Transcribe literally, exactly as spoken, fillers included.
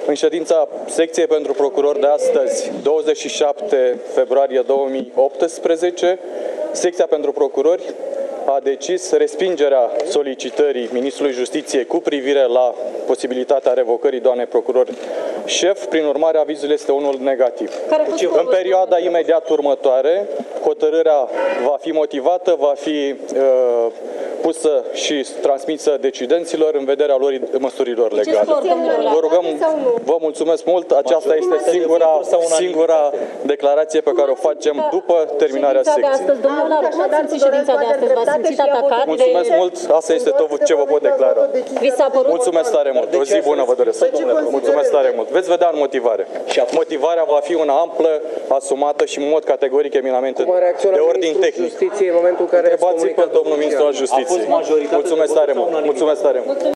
În ședința secției pentru procurori de astăzi, douăzeci și șapte februarie două mii optsprezece, secția pentru procurori a decis respingerea solicitării Ministrului Justiției cu privire la posibilitatea revocării doamnei procuror șef. Prin urmare, avizul este unul negativ. În perioada imediat următoare, hotărârea va fi motivată, va fi uh, pusă și transmisă decidenților în vederea lor măsurilor legale. Vă rugăm, vă mulțumesc mult. Aceasta este singura, singura declarație pe care o facem după terminarea secției. Mulțumesc mult. Asta este tot ce vă pot declara. Mulțumesc tare mult. O zi bună vă doresc. Mulțumesc tare mult. Veți vedea în motivare. Motivarea va fi una amplă, asumată și în mod categoric eminamente de ordin tehnic. Întrebați-l pe domnul ministru al Justiției. Mulțumesc tare mult. Mulțumesc tare mult.